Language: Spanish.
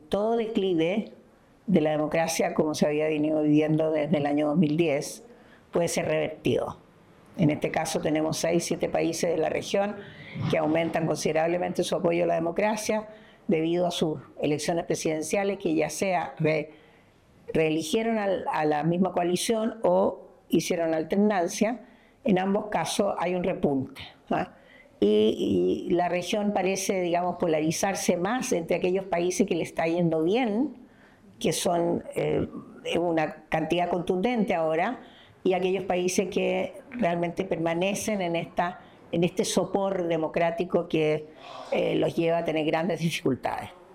todo declive de la democracia, como se había venido viviendo desde el año 2010, puede ser revertido. En este caso tenemos 6, 7 países de la región que aumentan considerablemente su apoyo a la democracia debido a sus elecciones presidenciales, que ya sea reeligieron a la misma coalición o hicieron alternancia. En ambos casos hay un repunte, ¿ah? Y la región parece, digamos, polarizarse más entre aquellos países que le está yendo bien, que son una cantidad contundente ahora, y aquellos países que realmente permanecen en este sopor democrático que los lleva a tener grandes dificultades.